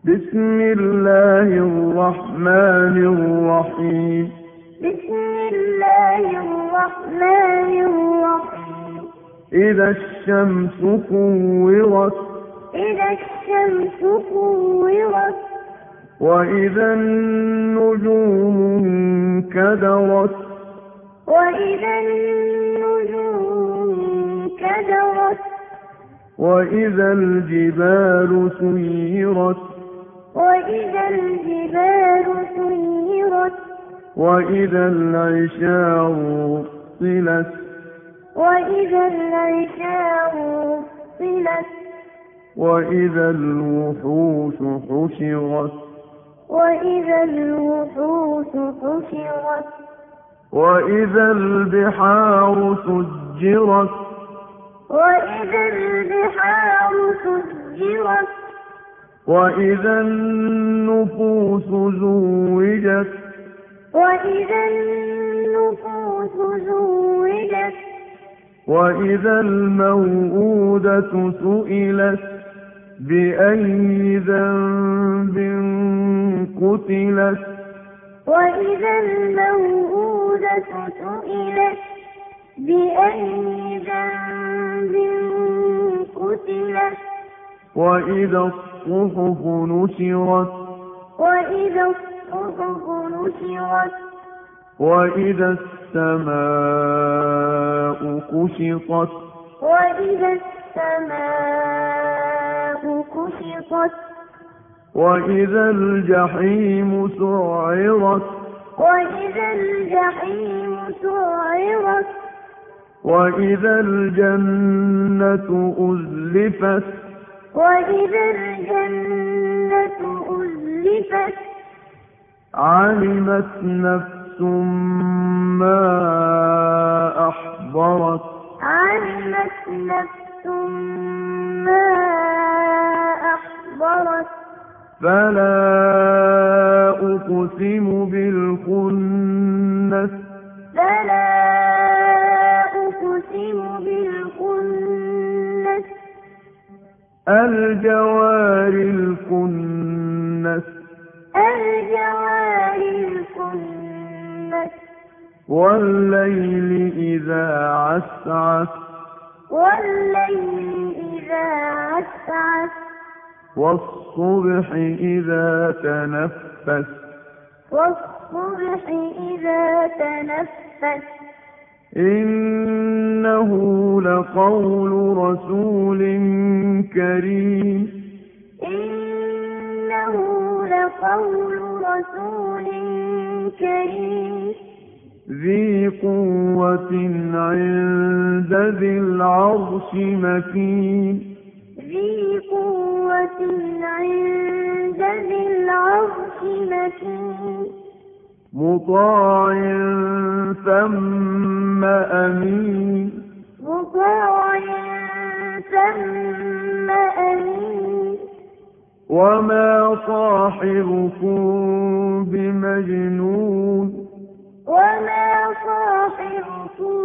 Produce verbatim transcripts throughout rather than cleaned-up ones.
بسم الله الرحمن الرحيم بسم الله الرحمن الرحيم إذا الشمس كورت إذا الشمس كورت وإذا النجوم انكدرت وإذا النجوم انكدرت وإذا الجبال سيرت وإذا الجبال سيرت وإذا العشار عطلت وإذا العشار عطلت وإذا الوحوش حشرت وإذا الوحوش حشرت وإذا البحار سجرت وإذا البحار سجرت وإذا النفوس زوجت وإذا النفوس زوجت وإذا الموءودة سئلت بأي ذنب قتلت وإذا الموءودة سئلت بأي ذنب قتلت وإذا الصحف نشرت وإذا الصحف نشرت وإذا السماء كشطت وإذا السماء كشطت وإذا الجحيم سعرت وإذا الجحيم سعرت وإذا الجنة أزلفت وإذا الجنة أزلفت علمت نفس ما أحضرت علمت نفس ما أحضرت فلا أقسم بالخنس فلا أقسم بالخنس الجوار الكنس الجوار الكنس والليل إذا عسعس والليل إذا عسعس والصبح إذا تنفس والصبح إذا تنفس إنه لقول رسول كريم إنه لقول رسول كريم ذي قوة عند ذي العرش مكين ذي قوة عند ذي العرش مكين مطاع ثم أمين مطاع ثم أمين وما صاحبكم بمجنون وما صاحبكم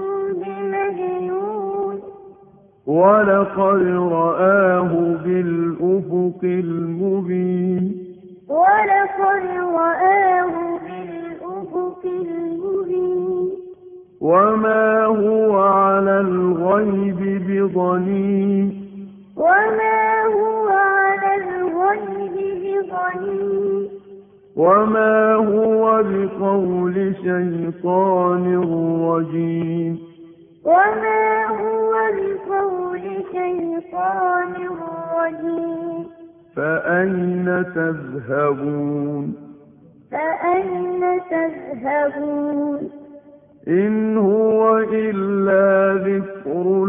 بمجنون ولقد رآه بالأفق المبين ولقد رآه بالأفق المبين وما هو على الغيب بضنين وما هو على الغيب بضنين وما هو بقول شيطان رجيم وما هو بقول شيطان رجيم فأين تذهبون فأين تذهبون إن هو إلا ذكر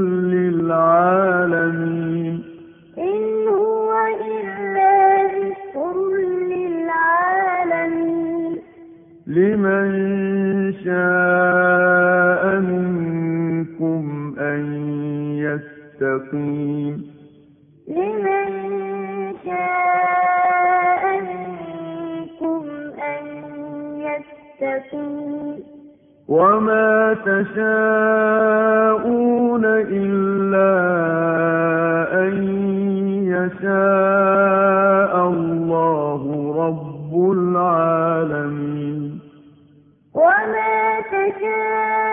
للعالمين إن هو إلا ذكر للعالمين لمن شاء منكم أن يستقيم لمن شاء منكم أن يستقيم وما تشاءون إلا أن يشاء الله تشاءون